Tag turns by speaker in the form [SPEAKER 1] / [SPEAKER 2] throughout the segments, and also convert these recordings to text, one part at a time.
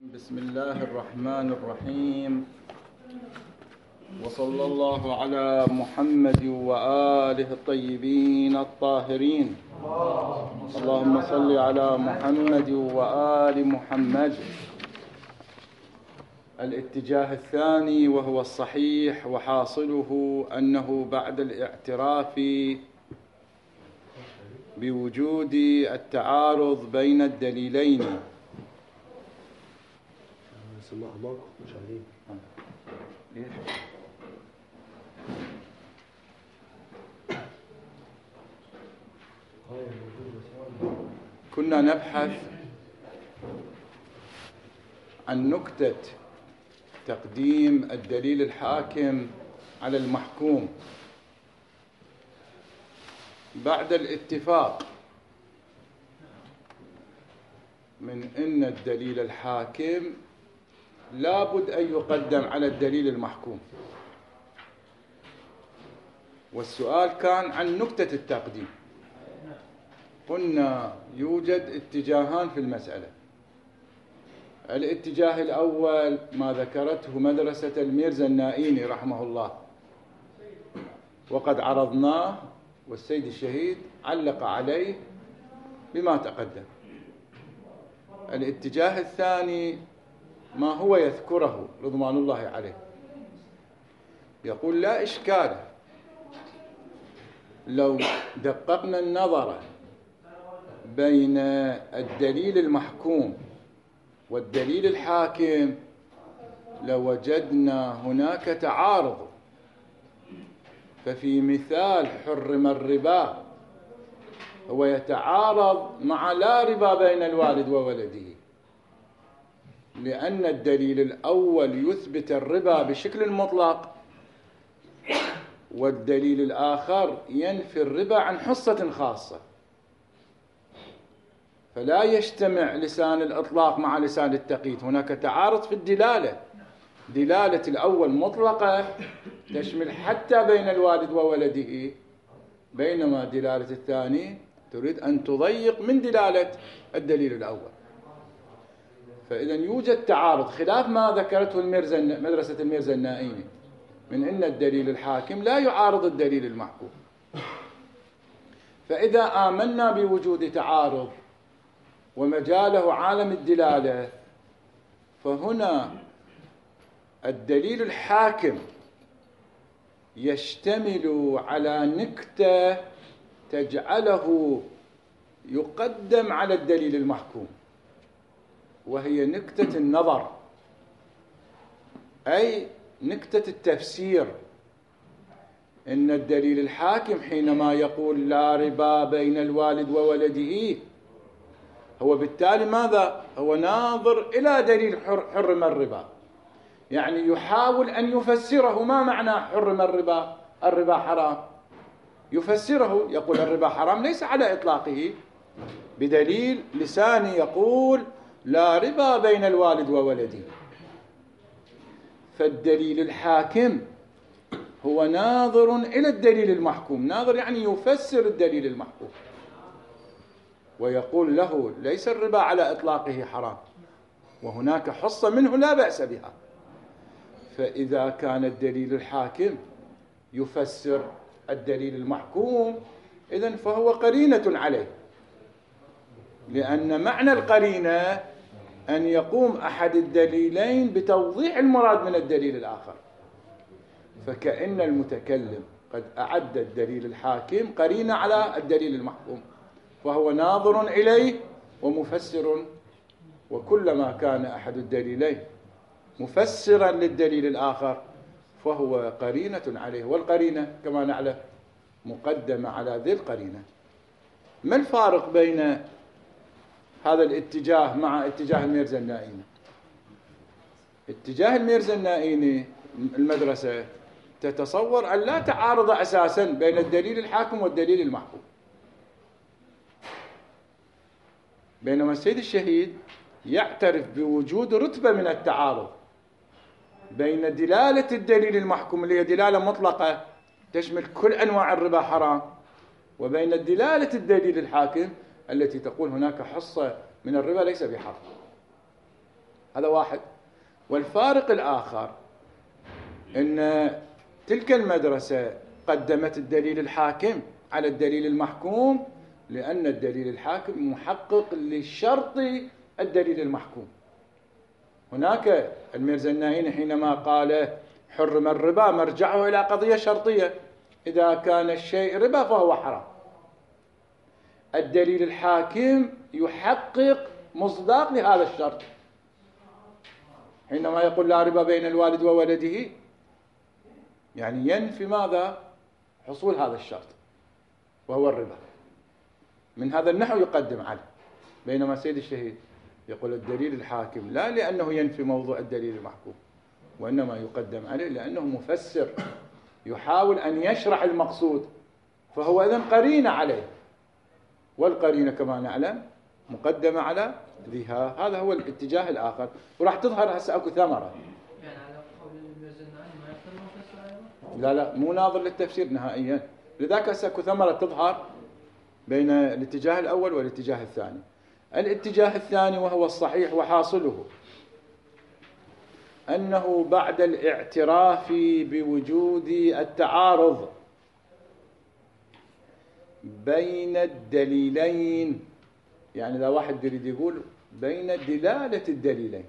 [SPEAKER 1] بسم الله الرحمن الرحيم، وصلى الله على محمد وآله الطيبين الطاهرين. اللهم صل على محمد وآل محمد. الاتجاه الثاني وهو الصحيح، وحاصله أنه بعد الاعتراف بوجود التعارض بين الدليلين كنا نبحث عن نكتة تقديم الدليل الحاكم على المحكوم بعد الاتفاق من أن الدليل الحاكم لابد أن يقدم على الدليل المحكوم. والسؤال كان عن نكتة التقديم. قلنا يوجد اتجاهان في المسألة. الاتجاه الأول ما ذكرته مدرسة الميرزا النائيني رحمه الله، وقد عرضناه والسيد الشهيد علق عليه بما تقدم. الاتجاه الثاني ما هو يذكره رضوان الله عليه، يقول لا إشكال لو دققنا النظر بين الدليل المحكوم والدليل الحاكم لوجدنا هناك تعارض. ففي مثال حرم الربا هو يتعارض مع لا ربا بين الوالد وولده، لأن الدليل الأول يثبت الربا بشكل مطلق، والدليل الآخر ينفي الربا عن حصة خاصة. فلا يجتمع لسان الإطلاق مع لسان التقييد، هناك تعارض في الدلالة. دلالة الأول مطلقة تشمل حتى بين الوالد وولده، بينما دلالة الثاني تريد أن تضيق من دلالة الدليل الأول. فإذا يوجد تعارض خلاف ما ذكرته مدرسة الميرزا النائيني من أن الدليل الحاكم لا يعارض الدليل المحكوم. فإذا آمنا بوجود تعارض ومجاله عالم الدلالة، فهنا الدليل الحاكم يشتمل على نكتة تجعله يقدم على الدليل المحكوم، وهي نكتة النظر، أي نكتة التفسير. إن الدليل الحاكم حينما يقول لا ربا بين الوالد وولده، هو بالتالي ماذا؟ هو ناظر إلى دليل حرم الربا، يعني يحاول أن يفسره. ما معنى حرم الربا؟ الربا حرام. يفسره، يقول الربا حرام ليس على إطلاقه، بدليل لساني يقول لا ربا بين الوالد وولده. فالدليل الحاكم هو ناظر إلى الدليل المحكوم، ناظر يعني يفسر الدليل المحكوم ويقول له ليس الربا على إطلاقه حرام، وهناك حصة منه لا بأس بها. فإذا كان الدليل الحاكم يفسر الدليل المحكوم، إذن فهو قرينة عليه، لأن معنى القرينة أن يقوم أحد الدليلين بتوضيح المراد من الدليل الآخر. فكأن المتكلم قد أعد الدليل الحاكم قرينة على الدليل المحكوم، فهو ناظر إليه ومفسر. وكلما كان أحد الدليلين مفسرا للدليل الآخر فهو قرينة عليه، والقرينة كما نعلم مقدمة على ذي القرينة. ما الفارق بين هذا الاتجاه مع اتجاه الميرزا النائيني؟ اتجاه الميرزا النائيني المدرسة تتصور أن لا تعارض أساسا بين الدليل الحاكم والدليل المحكوم، بينما السيد الشهيد يعترف بوجود رتبة من التعارض بين دلالة الدليل المحكوم اللي هي دلالة مطلقة تشمل كل أنواع الربا حرام، وبين دلالة الدليل الحاكم التي تقول هناك حصة من الربا ليس بحرام. هذا واحد. والفارق الآخر أن تلك المدرسة قدمت الدليل الحاكم على الدليل المحكوم، لأن الدليل الحاكم محقق لشرط الدليل المحكوم. هناك الميرزا النائين حينما قال حرم الربا مرجعه إلى قضية شرطية، إذا كان الشيء ربا فهو حرام. الدليل الحاكم يحقق مصداق لهذا الشرط، حينما يقول لا ربا بين الوالد وولده يعني ينفي ماذا؟ حصول هذا الشرط وهو الربا. من هذا النحو يقدم عليه، بينما سيد الشهيد يقول الدليل الحاكم لا لأنه ينفي موضوع الدليل المحكوم، وإنما يقدم عليه لأنه مفسر يحاول أن يشرح المقصود، فهو إذن قرينة عليه، والقرينة كما نعلم مقدمة على ذيها. هذا هو الاتجاه الآخر، وراح تظهر هسه أكو ثمرة.
[SPEAKER 2] يعني على قول الميرزا النائين ما يقدر مفسر؟
[SPEAKER 1] لا مو ناظر للتفسير نهائيا، لذلك هسه أكو ثمرة تظهر بين الاتجاه الأول والاتجاه الثاني. الاتجاه الثاني وهو الصحيح وحاصله أنه بعد الاعتراف بوجود التعارض بين الدليلين، يعني إذا واحد يريد يقول بين دلالة الدليلين،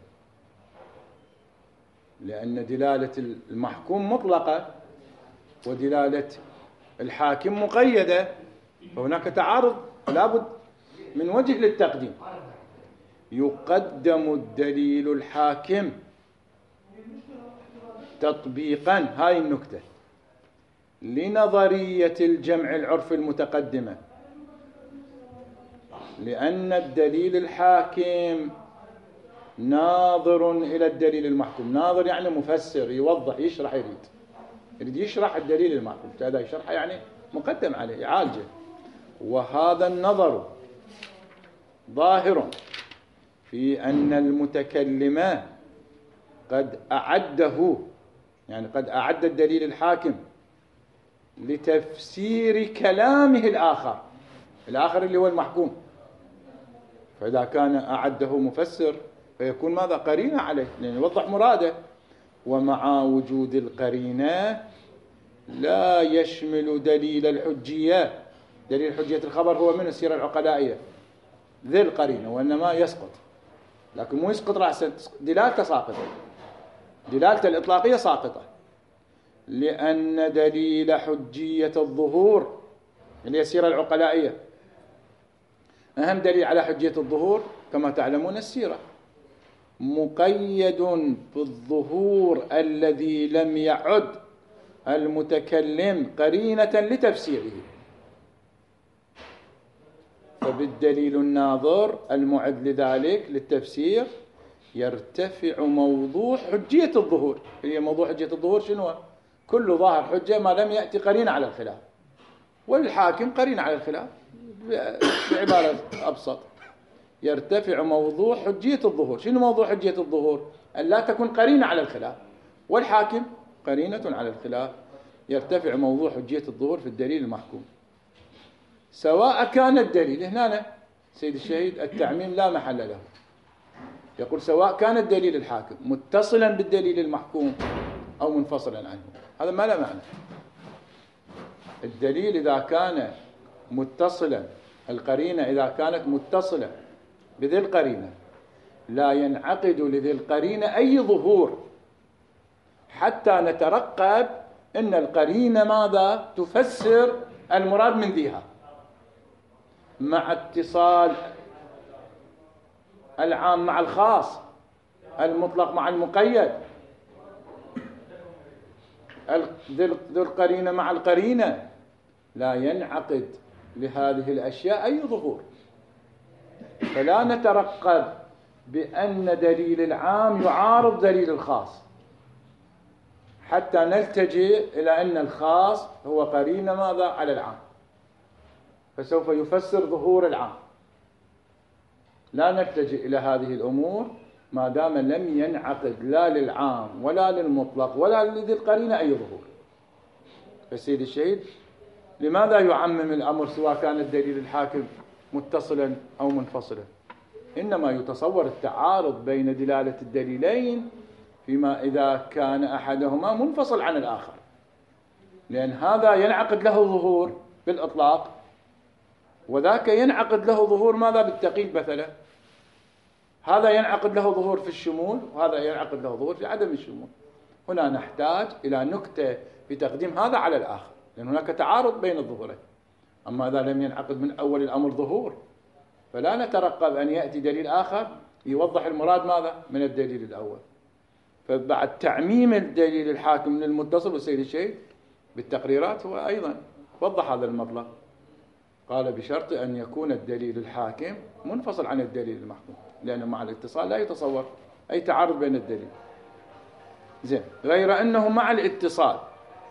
[SPEAKER 1] لأن دلالة المحكوم مطلقة ودلالة الحاكم مقيدة، فهناك تعارض لابد من وجه للتقديم. يقدم الدليل الحاكم تطبيقا، هاي النكتة، لنظرية الجمع العرفي المتقدمة، لأن الدليل الحاكم ناظر إلى الدليل المحكوم. ناظر يعني مفسر، يوضح، يشرح، يريد يشرح الدليل المحكوم، هذا يشرح يعني مقدم عليه، يعالجه. وهذا النظر ظاهر في أن المتكلم قد أعده، يعني قد أعد الدليل الحاكم لتفسير كلامه الآخر اللي هو المحكوم. فإذا كان أعده مفسر فيكون ماذا؟ قرينة عليه، لأن يوضح مراده. ومع وجود القرينة لا يشمل دليل الحجية. دليل حجية الخبر هو من السيرة العقلائية ذي القرينة، وإنما يسقط، لكن مو يسقط رأسا، دلالته ساقطة، دلالته الإطلاقية ساقطة، لأن دليل حجية الظهور اللي هي السيرة العقلائية، أهم دليل على حجية الظهور كما تعلمون السيرة، مقيد بالظهور الذي لم يعد المتكلم قرينة لتفسيره. فبالدليل الناظر المعد لذلك للتفسير يرتفع موضوع حجية الظهور. هي موضوع حجية الظهور شنو؟ كل ظاهر حجة ما لم يأتي قرين على الخلاف، والحاكم قرين على الخلاف. بعبارة أبسط، يرتفع موضوع حجية الظهور. شنو موضوع حجية الظهور؟ أن لا تكون قرينة على الخلاف، والحاكم قرينة على الخلاف. يرتفع موضوع حجية الظهور في الدليل المحكوم، سواء كان الدليل، هنا سيد الشهيد التعميم لا محل له، يقول سواء كان الدليل الحاكم متصلا بالدليل المحكوم أو منفصلا عنه، هذا ما له معنى. الدليل إذا كان متصلا، القرينة إذا كانت متصلة بذي القرينة، لا ينعقد لذي القرينة أي ظهور حتى نترقب أن القرينة ماذا؟ تفسر المراد من ذيها، مع اتصال العام مع الخاص، المطلق مع المقيد، ذي القرينة مع القرينة، لا ينعقد لهذه الأشياء أي ظهور. فلا نترقب بأن دليل العام يعارض دليل الخاص حتى نلتجئ إلى أن الخاص هو قرينة ماذا؟ على العام، فسوف يفسر ظهور العام. لا نلتجئ إلى هذه الأمور ما دام لم ينعقد لا للعام ولا للمطلق ولا لذي القرينة أي ظهور. فسيد الشهيد لماذا يعمم الأمر سواء كان الدليل الحاكم متصلا أو منفصلا؟ إنما يتصور التعارض بين دلالة الدليلين فيما إذا كان أحدهما منفصل عن الآخر، لأن هذا ينعقد له ظهور بالإطلاق وذاك ينعقد له ظهور ماذا بالتقييد مثلا. هذا ينعقد له ظهور في الشمول وهذا ينعقد له ظهور في عدم الشمول. هنا نحتاج إلى نكتة في تقديم هذا على الآخر، لأن هناك تعارض بين الظهورين. أما إذا لم ينعقد من أول الأمر ظهور فلا نترقب أن يأتي دليل آخر يوضح المراد ماذا من الدليل الأول. فبعد تعميم الدليل الحاكم للمتصل والسيد الشيخ بالتقريرات هو أيضا وضح هذا المطلب، قال بشرط أن يكون الدليل الحاكم منفصل عن الدليل المحكوم، لأنه مع الاتصال لا يتصور أي تعارض بين الدليل. زين، غير أنه مع الاتصال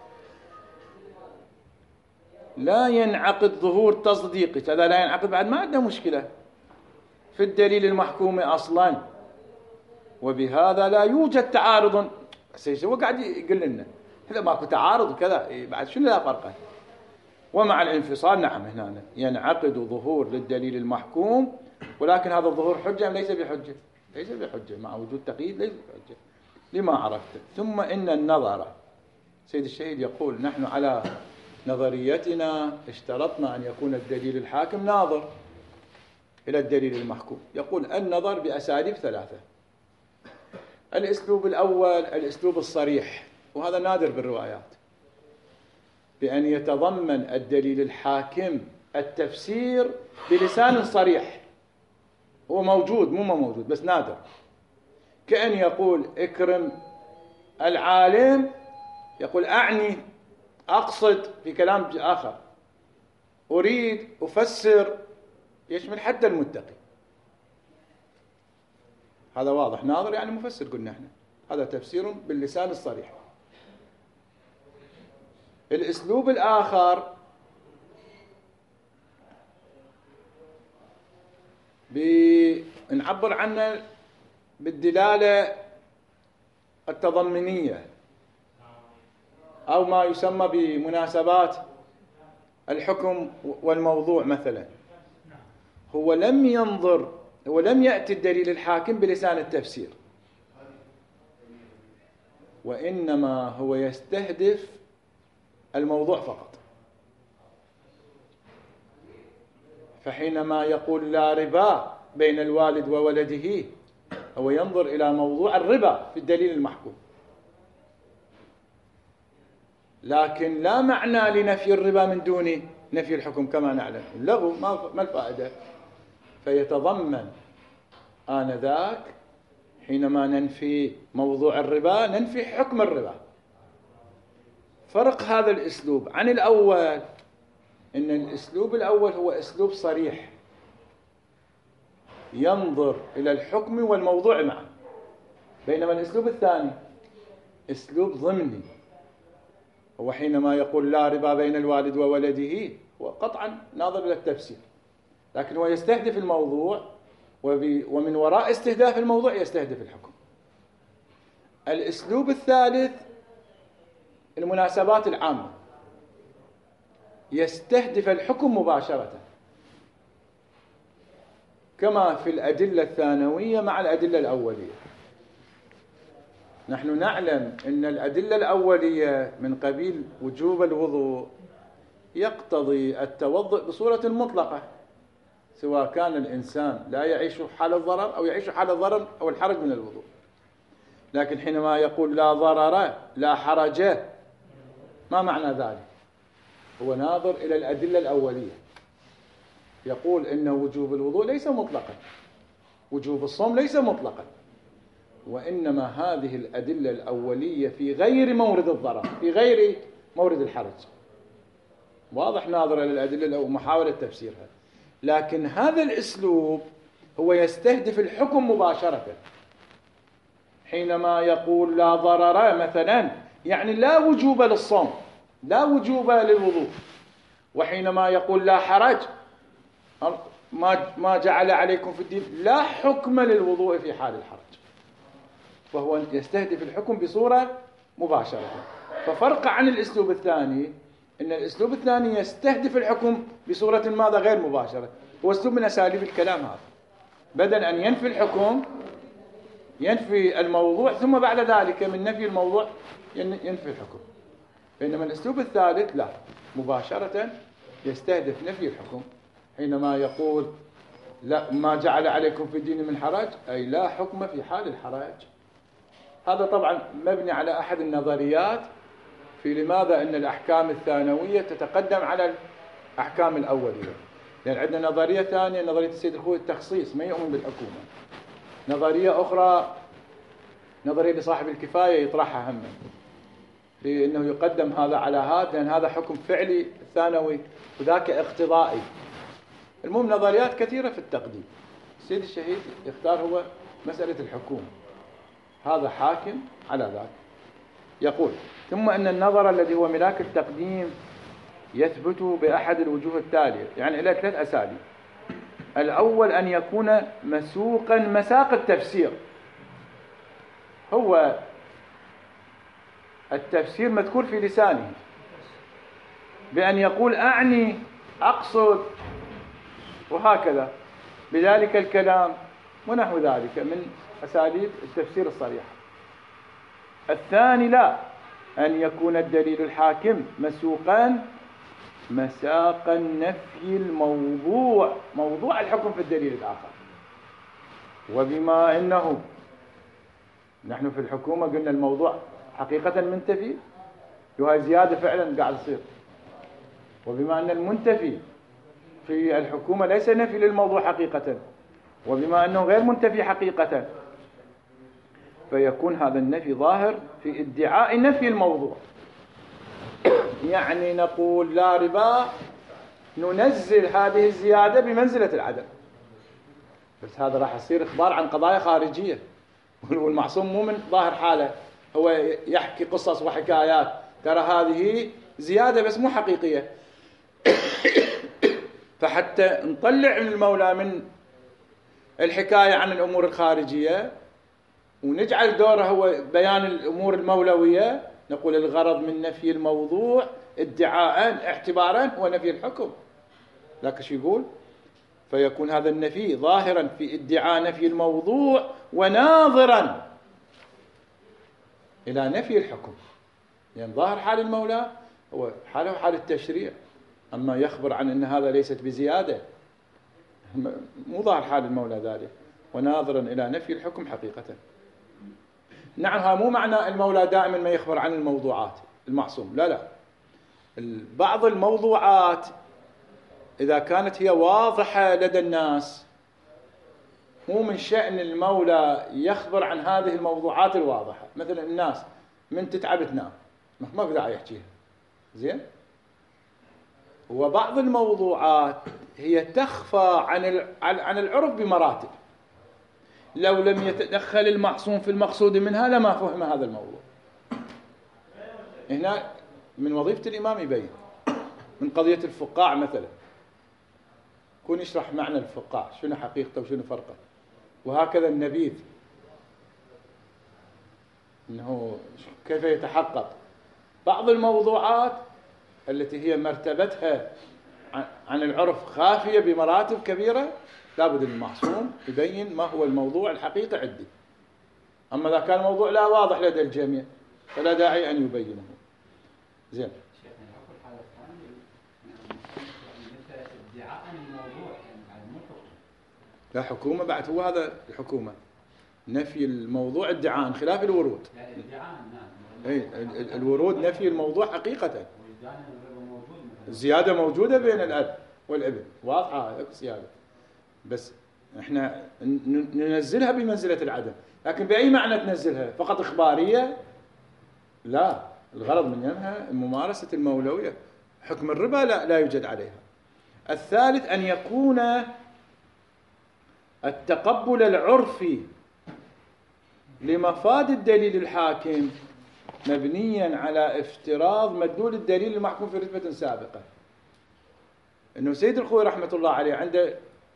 [SPEAKER 1] لا ينعقد ظهور تصديقي، هذا لا ينعقد بعد ما عندنا مشكلة في الدليل المحكوم أصلا، وبهذا لا يوجد تعارض. هو قاعد يقول لنا إذا ماكو تعارض وكذا بعد شنو لا فرقه. ومع الانفصال نعم هنا ينعقد ظهور للدليل المحكوم، ولكن هذا الظهور حجة ليس بحجة، ليس بحجة مع وجود تقييد ليس بحجة لما عرفت. ثم إن النظر، سيد الشهيد يقول نحن على نظريتنا اشترطنا أن يكون الدليل الحاكم ناظر إلى الدليل المحكوم. يقول النظر بأساليب ثلاثة. الأسلوب الأول الأسلوب الصريح، وهذا نادر بالروايات، بأن يتضمن الدليل الحاكم التفسير بلسان صريح. هو موجود مو موجود بس نادر، كأن يقول اكرم العالم، يقول أعني أقصد في كلام آخر، أريد أفسر، يشمل حتى المتقي. هذا واضح، ناظر يعني مفسر قلنا احنا، هذا تفسير باللسان الصريح. الأسلوب الآخر نعبر عنه بالدلالة التضمنية أو ما يسمى بمناسبات الحكم والموضوع مثلا. هو لم يأتي الدليل الحاكم بلسان التفسير، وإنما هو يستهدف الموضوع فقط. فحينما يقول لا ربا بين الوالد وولده هو ينظر إلى موضوع الربا في الدليل المحكوم، لكن لا معنى لنفي الربا من دون نفي الحكم كما نعلم، اللغو ما الفائدة. فيتضمن آنذاك حينما ننفي موضوع الربا ننفي حكم الربا. فرق هذا الأسلوب عن الأول إن الأسلوب الأول هو أسلوب صريح ينظر إلى الحكم والموضوع معا، بينما الأسلوب الثاني أسلوب ضمني. هو حينما يقول لا ربا بين الوالد وولده هو قطعا ناظر إلى التفسير، لكن هو يستهدف الموضوع، ومن وراء استهداف الموضوع يستهدف الحكم. الأسلوب الثالث المناسبات العامة، يستهدف الحكم مباشرة كما في الأدلة الثانوية مع الأدلة الأولية. نحن نعلم أن الأدلة الأولية من قبيل وجوب الوضوء يقتضي التوضؤ بصورة مطلقة، سواء كان الإنسان لا يعيش حال الضرر أو يعيش حال الضرر أو الحرج من الوضوء. لكن حينما يقول لا ضرر لا حرج، ما معنى ذلك؟ هو ناظر إلى الأدلة الأولية، يقول إن وجوب الوضوء ليس مطلقا، وجوب الصوم ليس مطلقا، وإنما هذه الأدلة الأولية في غير مورد الضرر، في غير مورد الحرج. واضح، ناظر إلى الأدلة ومحاولة تفسيرها. لكن هذا الأسلوب هو يستهدف الحكم مباشرة. حينما يقول لا ضرر مثلا يعني لا وجوب للصوم، لا وجوب للوضوء. وحينما يقول لا حرج ما جعل عليكم في الدين لا حكم للوضوء في حال الحرج، فهو يستهدف الحكم بصورة مباشرة. ففرق عن الأسلوب الثاني إن الأسلوب الثاني يستهدف الحكم بصورة ماذا غير مباشرة، هو أسلوب من أساليب الكلام هذا، بدل أن ينفي الحكم ينفي الموضوع، ثم بعد ذلك من نفي الموضوع ينفي الحكم. بينما الأسلوب الثالث لا، مباشرة يستهدف نفي الحكم، حينما يقول لا ما جعل عليكم في الدين من حرج، أي لا حكم في حال الحرج. هذا طبعا مبني على أحد النظريات في لماذا أن الأحكام الثانوية تتقدم على الأحكام الأولية. لأن عندنا نظرية ثانية، نظرية السيد الخوئي، التخصيص، ما يؤمن بالحكومة. نظرية أخرى، نظرية لصاحب الكفاية، يطرحها هم في أنه يقدم هذا على هذا، لأن هذا حكم فعلي ثانوي وذاك اقتضائي. المهم نظريات كثيرة في التقديم. السيد الشهيد يختار هو مسألة الحكومة، هذا حاكم على ذاك. يقول ثم أن النظر الذي هو ملاك التقديم يثبت بأحد الوجوه التالية، يعني إلى 3 أساليب. الأول أن يكون مسوقا مساق التفسير، هو التفسير مذكور في لسانه بأن يقول أعني، أقصد، وهكذا بذلك الكلام ونحو ذلك من أساليب التفسير الصريحة. الثاني لا، أن يكون الدليل الحاكم مسوقا مساق النفي الموضوع، موضوع الحكم في الدليل الآخر. وبما أنه نحن في الحكومة قلنا الموضوع حقيقة منتفي، وهي زيادة فعلا قاعد تصير. وبما أن المنتفي في الحكومة ليس نفي للموضوع حقيقة، وبما أنه غير منتفي حقيقة، فيكون هذا النفي ظاهر في ادعاء نفي الموضوع. يعني نقول لا ربا، ننزل هذه الزيادة بمنزلة العدم، بس هذا راح يصير إخبار عن قضايا خارجية، والمعصوم مو من ظاهر حاله هو يحكي قصص وحكايات، ترى هذه زيادة بس مو حقيقية. فحتى نطلع المولى من الحكاية عن الأمور الخارجية ونجعل دوره هو بيان الأمور المولوية، نقول الغرض من نفي الموضوع ادعاء اعتبارا هو نفي الحكم. لكن شو يقول؟ فيكون هذا النفي ظاهرا في ادعاء نفي الموضوع وناظرا إلى نفي الحكم. يعني ظاهر حال المولى هو حاله حال التشريع، أما يخبر عن أن هذا ليست بزيادة، مو ظاهر حال المولى ذلك، وناظرا إلى نفي الحكم حقيقة. نعم، هذا مو معنى المولى دائما ما يخبر عن الموضوعات المعصوم، لا لا. بعض الموضوعات إذا كانت هي واضحة لدى الناس، مو من شأن المولى يخبر عن هذه الموضوعات الواضحة. مثلا الناس من تتعب تنام، ما في داعي يحكيها، زين. وبعض الموضوعات هي تخفى عن العرف بمراتب، لو لم يتدخل المعصوم في المقصود منها لما فهم هذا الموضوع. هنا من وظيفة الإمام يبين. من قضية الفقاع مثلا، يكون يشرح معنى الفقاع، شنو حقيقته وشنو فرقه، وهكذا النبيذ، إنه كيف يتحقق. بعض الموضوعات التي هي مرتبتها عن العرف خافية بمراتب كبيرة، لابد المعصوم يبين ما هو الموضوع الحقيقي عندي. أما إذا كان الموضوع لا واضح لدى الجميع فلا داعي أن يبينه. زين. لا حكومة بعد، هو هذا الحكومة نفي الموضوع ادعاء خلاف الورود. اي الورود نفي الموضوع حقيقة. الزيادة موجودة بين الأب والابن، واضحة الزيادة، بس احنا ننزلها بمنزلة العدم. لكن بأي معنى تنزلها؟ فقط إخبارية؟ لا، الغرض منها ممارسة المولوية. حكم الربا لا يوجد عليها. الثالث أن يكون التقبل العرفي لمفاد الدليل الحاكم مبنيا على افتراض مدلول الدليل المحكوم في رتبة سابقة. إنه سيد الخوئي رحمة الله عليه عنده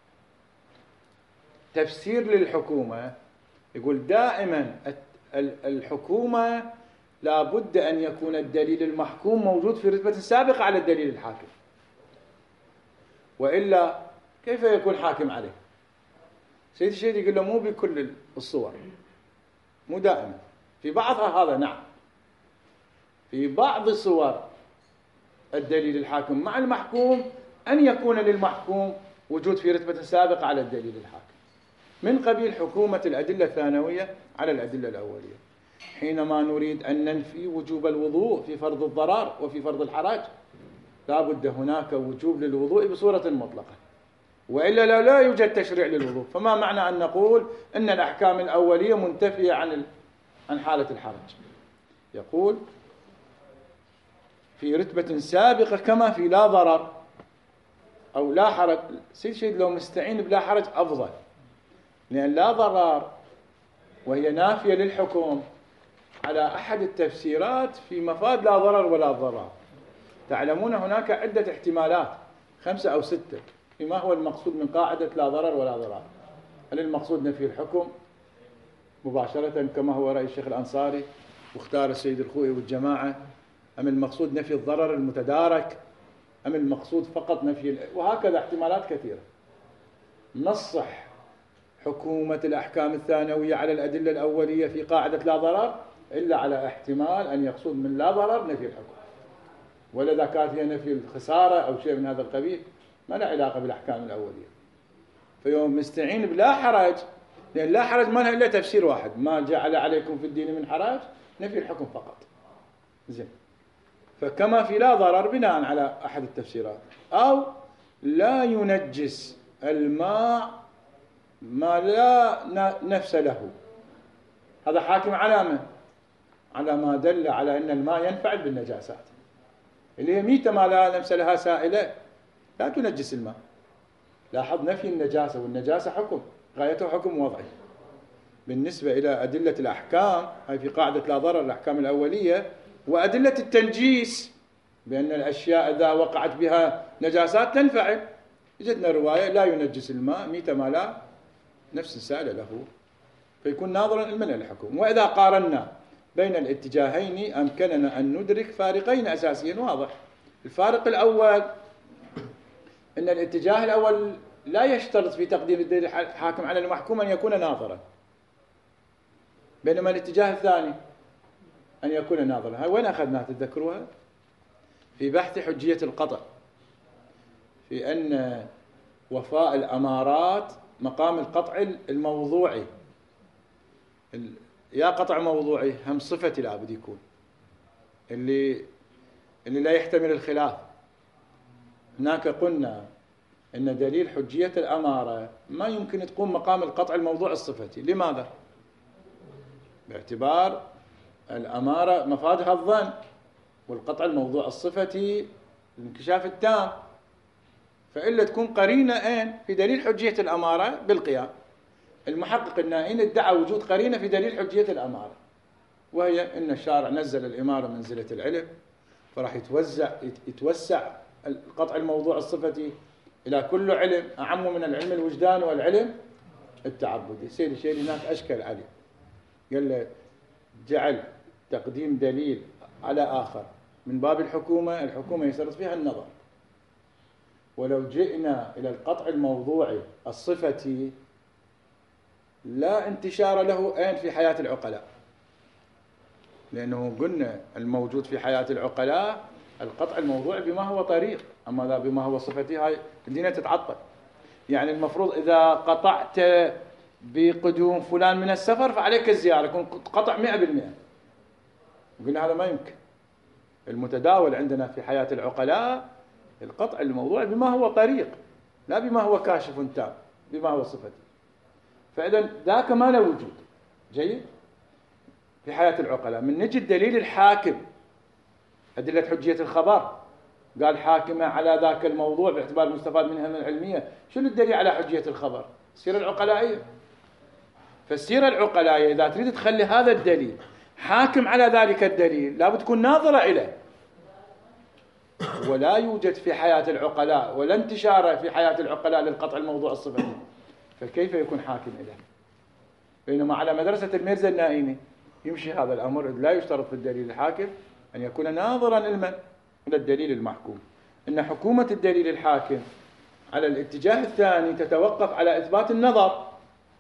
[SPEAKER 1] تفسير للحكومة، يقول دائما الحكومة لا بد أن يكون الدليل المحكوم موجود في رتبة سابقة على الدليل الحاكم، وإلا كيف يكون حاكم عليه؟ سيد الشهيد يقول له مو بكل الصور، مو دائما، في بعضها هذا نعم، في بعض صور الدليل الحاكم مع المحكوم أن يكون للمحكوم وجود في رتبة سابقة على الدليل الحاكم، من قبيل حكومة الأدلة الثانوية على الأدلة الأولية. حينما نريد أن ننفي وجوب الوضوء في فرض الضرر وفي فرض الحرج، لا بد هناك وجوب للوضوء بصورة مطلقة، وإلا لا يوجد تشريع للوضوء. فما معنى أن نقول أن الأحكام الأولية منتفية عن حالة الحرج؟ يقول في رتبة سابقة كما في لا ضرر أو لا حرج. سيد الشهيد لو مستعين بلا حرج أفضل، لأن لا ضرر وهي نافية للحكم على أحد التفسيرات في مفاد لا ضرر ولا ضرر. تعلمون هناك عدة احتمالات 5 أو 6 فيما هو المقصود من قاعدة لا ضرر ولا ضرر. هل المقصود نفي الحكم مباشرة كما هو رأي الشيخ الأنصاري واختار السيد الخوئي والجماعة، أم المقصود نفي الضرر المتدارك، أم المقصود فقط نفي وهكذا احتمالات كثيرة. نصح حكومة الأحكام الثانوية على الأدلة الأولية في قاعدة لا ضرر إلا على احتمال أن يقصد من لا ضرر نفي الحكم، ولا إذا كانت هي نفي الخسارة أو شيء من هذا القبيل ما له علاقة بالأحكام الأولية. فيوم مستعين بلا حرج، لأن لا حرج ما لها إلا تفسير واحد، ما جعل عليكم في الدين من حرج، نفي الحكم فقط. زين، فكما في لا ضرر بناء على أحد التفسيرات، أو لا ينجس الماء ما لا نفس له، هذا حاكم على من؟ على ما دل على أن الماء ينفعل بالنجاسات، اللي هي ميتة ما لا نفس لها سائلة لا تنجس الماء. لاحظ نفي النجاسة، والنجاسة حكم غايته حكم وضعي. بالنسبة إلى أدلة الأحكام هاي في قاعدة لا ضرر الأحكام الأولية، وأدلة التنجيس بأن الأشياء إذا وقعت بها نجاسات تنفعل، جدنا رواية لا ينجس الماء ميتة ما لا نفس سائلة له، فيكون ناظرا من الحكم. وإذا قارنا بين الاتجاهين أمكننا أن ندرك فارقين أساسيين واضح. الفارق الأول أن الاتجاه الأول لا يشترط في تقديم الدليل الحاكم على المحكوم أن يكون ناظرا، بينما الاتجاه الثاني أن يكون ناظرا. هاي وين أخذناها تتذكروها؟ في بحث حجية القطع، في أن وفاء الأمارات مقام القطع الموضوعي. يا قطع موضوعي هم صفتي لا بد يكون اللي لا يحتمل الخلاف. هناك قلنا أن دليل حجية الأمارة ما يمكن تقوم مقام القطع الموضوع الصفتي. لماذا؟ باعتبار الأمارة مفادها الظن، والقطع الموضوع الصفتي الانكشاف التام، فإلا تكون قرينة أين في دليل حجية الأمارة بالقيام. المحقق النائين ادعى وجود قرينة في دليل حجية الأمارة، وهي أن الشارع نزل الإمارة منزلة العلم، فراح يتوسع القطع الموضوع الصفتي إلى كل علم أعم من العلم الوجدان والعلم التعبدي. سيد الشيخ هناك أشكل عليه، قال له جعل تقديم دليل على آخر من باب الحكومة يشترط فيها النظر. ولو جئنا إلى القطع الموضوعي الصفتي لا انتشار له أين في حياة العقلاء، لأنه قلنا الموجود في حياة العقلاء القطع الموضوعي بما هو طريق، أما ذا بما هو صفتي هاي الدنيا تتعطل. يعني المفروض إذا قطعت بقدوم فلان من السفر فعليك الزيارة، يكون قطع 100%. قلنا هذا ما يمكن. المتداول عندنا في حياة العقلاء القطع الموضوعي بما هو طريق، لا بما هو كاشف تام، بما هو صفتي. فإذا ذاك ما له وجود جيد في حياة العقلاء. من نجد دليل الحاكم أدلة حجية الخبر، قال حاكمة على ذاك الموضوع باعتبار المستفاد منها من العلمية. شنو الدليل على حجية الخبر؟ السيرة العقلائية. فالسيرة العقلائية إذا تريد تخلي هذا الدليل حاكم على ذلك الدليل لابد تكون ناظرة إليه، ولا يوجد في حياة العقلاء ولا انتشار في حياة العقلاء للقطع الموضوع الصفتي، فكيف يكون حاكم إليه؟ بينما على مدرسة الميرزا النائيني يمشي هذا الأمر، لا يشترط في الدليل الحاكم أن يكون ناظرا إلى الدليل المحكوم. إن حكومة الدليل الحاكم على الاتجاه الثاني تتوقف على إثبات النظر،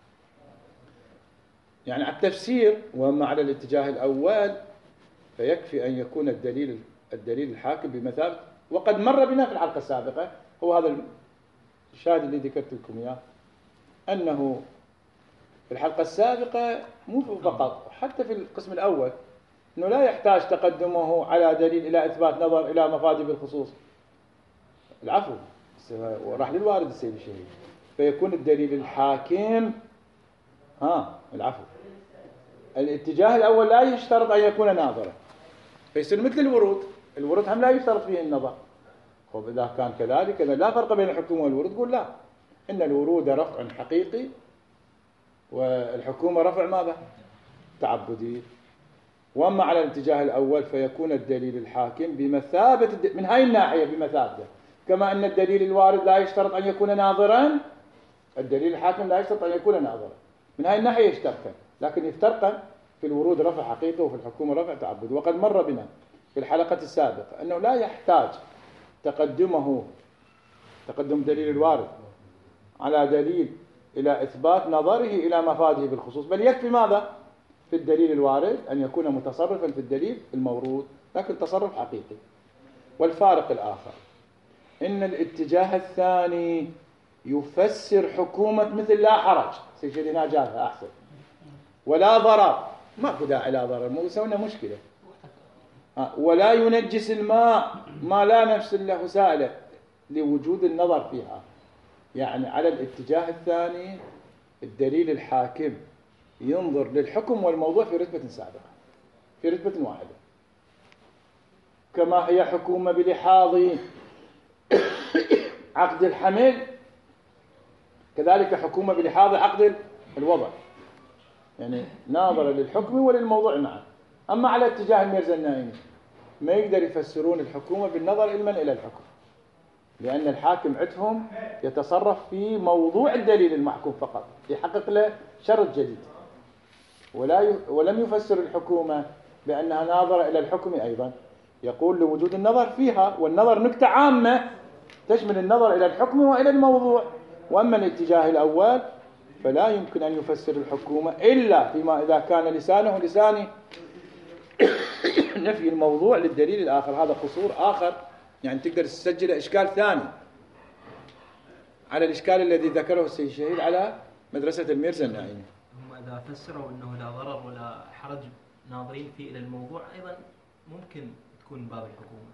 [SPEAKER 1] يعني على التفسير. وأما على الاتجاه الأول فيكفي أن يكون الدليل الحاكم بمثابة، وقد مر بنا في الحلقة السابقة، هو هذا الشاهد اللي ذكرت لكم إياه، أنه في الحلقة السابقة مو فقط، حتى في القسم الأول، أنه لا يحتاج تقدمه على دليل إلى إثبات نظر إلى مفاده بالخصوص. العفو، وراح للوارد السيد الشهيد، فيكون الدليل الحاكم العفو. الاتجاه الأول لا يشترط أن يكون ناظرا، فيصير مثل الورود هم لا يشترط فيه النظر. إذا كان كذلك إذا لا فرق بين الحكومة والورود، قول لا، إن الورود رفع حقيقي والحكومة رفع ماذا؟ تعبدي. وأما على الاتجاه الأول فيكون الدليل الحاكم بمثابة من هاي الناحية بمثابة، كما أن الدليل الوارد لا يشترط أن يكون ناظرا، الدليل الحاكم لا يشترط أن يكون ناظرا. من هاي الناحية يشترطان، لكن يفترقان في الورود رفع حقيقي وفي الحكومة رفع تعبد. وقد مر بنا في الحلقة السابقة أنه لا يحتاج تقدم دليل الوارد على دليل إلى إثبات نظره إلى مفاده بالخصوص، بل يكفي ماذا؟ في الدليل الوارد أن يكون متصرفا في الدليل المورود، لكن تصرف حقيقي. والفارق الآخر إن الاتجاه الثاني يفسر حكومة مثل لا حرج، سيدنا جابها أحسن، ولا ضرر، ماكو داعي لا ضرر، مو يسوي لنا مشكلة، ولا ينجس الماء ما لا نفس له سائلة لوجود النظر فيها. يعني على الاتجاه الثاني الدليل الحاكم ينظر للحكم والموضوع في رتبة سابقة، في رتبة واحدة، كما هي حكومة بلحاظ عقد الحمل، كذلك حكومة بلحاظ عقد الوضع، يعني ناظر للحكم وللموضوع معا. أما على اتجاه الميرزا النائمي ما يقدر يفسرون الحكومة بالنظر علما إلى الحكم، لأن الحاكم عندهم يتصرف في موضوع الدليل المحكوم فقط، يحقق له شرط جديد، ولم يفسر الحكومة بأنها ناظرة إلى الحكم أيضا، يقول لوجود النظر فيها، والنظر نكتة عامة تشمل النظر إلى الحكم وإلى الموضوع. وأما الاتجاه الأول فلا يمكن أن يفسر الحكومة إلا فيما إذا كان لسانه لسان نفي الموضوع للدليل الآخر. هذا قصور آخر، يعني تقدر تسجل إشكال ثاني على الإشكال الذي ذكره السيد الشهيد على مدرسة الميرزا النائمي.
[SPEAKER 2] هم إذا فسروا أنه لا ضرر ولا حرج ناظرين فيه إلى الموضوع، أيضا ممكن تكون باب الحكومة.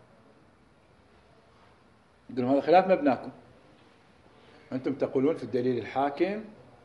[SPEAKER 1] يقولون هذا خلاف مبناكم، أنتم تقولون في الدليل الحاكم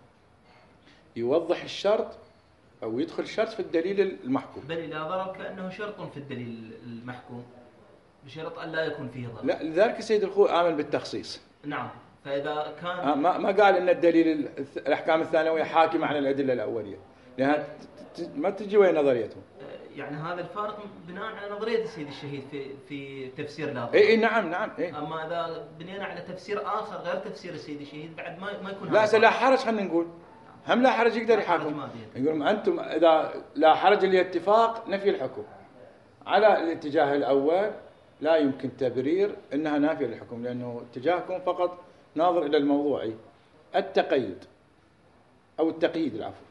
[SPEAKER 1] يوضح الشرط أو يدخل شرط في الدليل المحكوم،
[SPEAKER 2] بل لا ضرر كأنه شرط في الدليل المحكوم بشرط أن لا يكون فيه ضرر.
[SPEAKER 1] لا، لذلك السيد الخوئي آمن بالتخصيص.
[SPEAKER 2] نعم، فإذا كان
[SPEAKER 1] ما قال إن الدليل الأحكام الثانوية حاكمة على الأدلة الأولية، لأنها ما تجي وين نظريتهم.
[SPEAKER 2] يعني هذا الفارق بناء على نظرية السيد الشهيد في تفسير لا ضرر.
[SPEAKER 1] إيه نعم.
[SPEAKER 2] أما إذا بنينا على تفسير آخر غير تفسير السيد الشهيد بعد ما يكون
[SPEAKER 1] لا لا حرج. خلينا نقول هم لا حرج يقدر يحاكم. يقولون أنتم إذا لا حرج لاتفاق نفي الحكم، على الاتجاه الأول لا يمكن تبرير أنها نافية للحكم، لأنه اتجاهكم فقط ناظر إلى الموضوع التقييد أو التقييد العفو.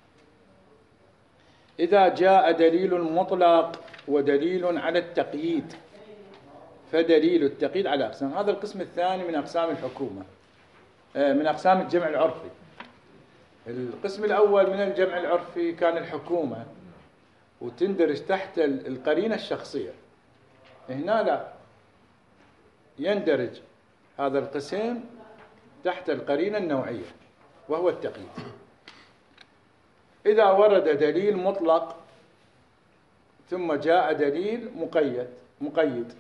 [SPEAKER 1] إذا جاء دليل مطلق ودليل على التقييد فدليل التقييد على أقسام. هذا القسم الثاني من أقسام الحكومة، من أقسام الجمع العرفي. القسم الأول من الجمع العرفي كان الحكومة، وتندرج تحت القرينة الشخصية. هنا لا، يندرج هذا القسم تحت القرينة النوعية وهو التقييد. إذا ورد دليل مطلق ثم جاء دليل مقيد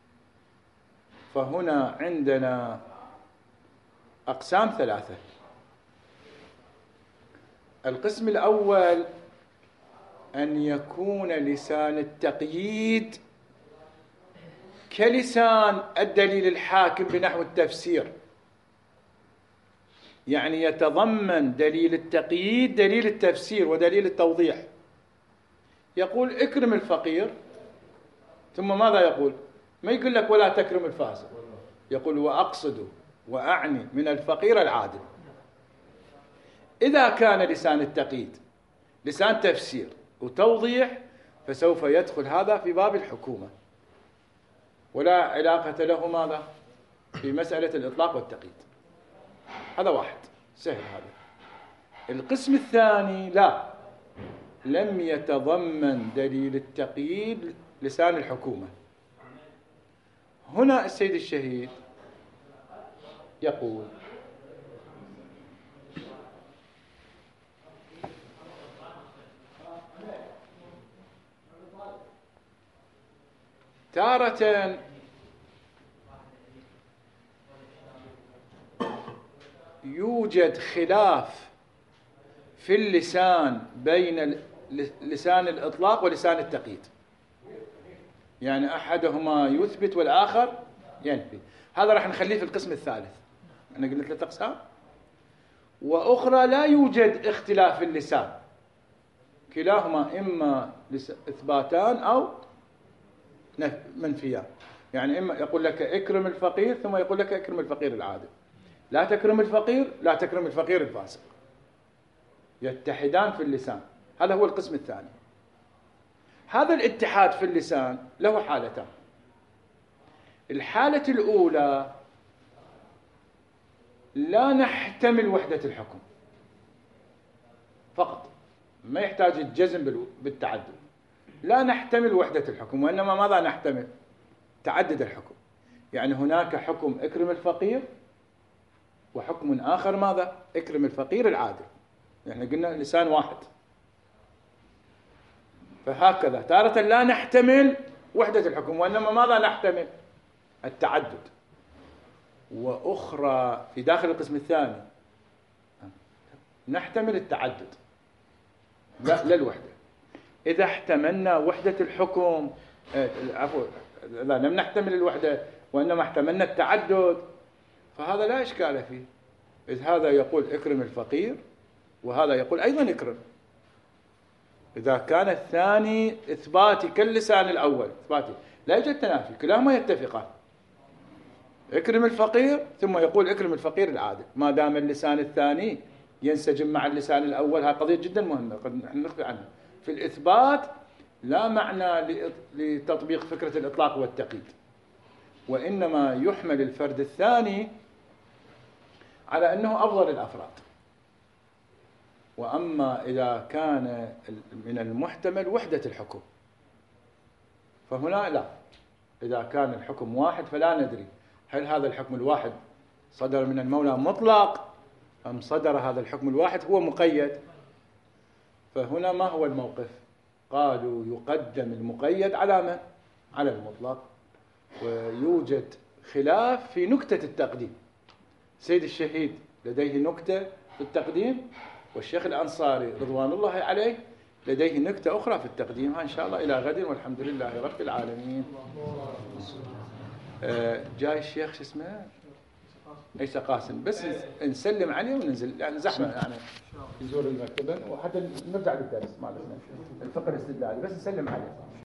[SPEAKER 1] فهنا عندنا أقسام ثلاثة. القسم الأول أن يكون لسان التقييد كلسان الدليل الحاكم بنحو التفسير، يعني يتضمن دليل التقييد دليل التفسير ودليل التوضيح. يقول اكرم الفقير، ثم ماذا يقول؟ ما يقول لك ولا تكرم الفاسق، يقول وأقصد من الفقير العادل. إذا كان لسان التقييد لسان تفسير وتوضيح، فسوف يدخل هذا في باب الحكومة، ولا علاقة له ماذا في مسألة الإطلاق والتقييد. هذا واحد سهل. هذا القسم الثاني لا، لم يتضمن دليل التقييد لسان الحكومة. هنا السيد الشهيد يقول: تارة يوجد خلاف في اللسان بين لسان الإطلاق ولسان التقييد، يعني أحدهما يثبت والآخر ينفي. هذا راح نخليه في القسم الثالث. أنا قلت 3 أقسام، وأخرى لا يوجد اختلاف في اللسان، كلاهما إما إثباتان أو منفيان. يعني إما يقول لك اكرم الفقير ثم يقول لك اكرم الفقير العادل، لا تكرم الفقير لا تكرم الفقير الفاسق، يتحدان في اللسان. هذا هو القسم الثاني. هذا الاتحاد في اللسان له حالتان. الحالة الأولى لا نحتمل وحدة الحكم فقط، ما يحتاج الجزم بالتعدد. لا نحتمل وحدة الحكم، وإنما ماذا نحتمل؟ تعدد الحكم. يعني هناك حكم اكرم الفقير، وحكم آخر ماذا؟ اكرم الفقير العادل. يعني قلنا لسان واحد. فهكذا تارة لا نحتمل وحدة الحكم، وإنما ماذا نحتمل؟ التعدد. وأخرى في داخل القسم الثاني نحتمل التعدد لا الوحدة. إذا احتملنا وحدة الحكم، عفوا، لا لم نحتمل الوحدة وإنما احتملنا التعدد، فهذا لا إشكال فيه. إذ هذا يقول اكرم الفقير وهذا يقول أيضا اكرم. إذا كان الثاني إثباتي كاللسان الأول إثباتي، لا يوجد تنافي، كلاهما يتفقان. اكرم الفقير ثم يقول اكرم الفقير العادل، ما دام اللسان الثاني ينسجم مع اللسان الأول. هذه قضية جدا مهمة قد نحن نخفي عنها. في الإثبات لا معنى لتطبيق فكرة الإطلاق والتقييد، وإنما يحمل الفرد الثاني على أنه أفضل الأفراد. وأما إذا كان من المحتمل وحدة الحكم، فهنا لا. إذا كان الحكم واحد فلا ندري هل هذا الحكم الواحد صدر من المولى مطلق أم صدر هذا الحكم الواحد هو مقيد. فهنا ما هو الموقف؟ قالوا يقدم المقيد على من؟ على المطلق. ويوجد خلاف في نكتة التقديم. سيد الشهيد لديه نكتة في التقديم، والشيخ الأنصاري رضوان الله عليه لديه نكتة أخرى في التقديم. إن شاء الله إلى غد، والحمد لله رب العالمين. جاي الشيخ شو اسمه؟ عيسى قاسم، بس نسلم عليه وننزل، يعني زحمة يعني يزور المكتبة، وحتى نرجع للدرس مالتنا الفقه الاستدلالي، بس نسلم عليه.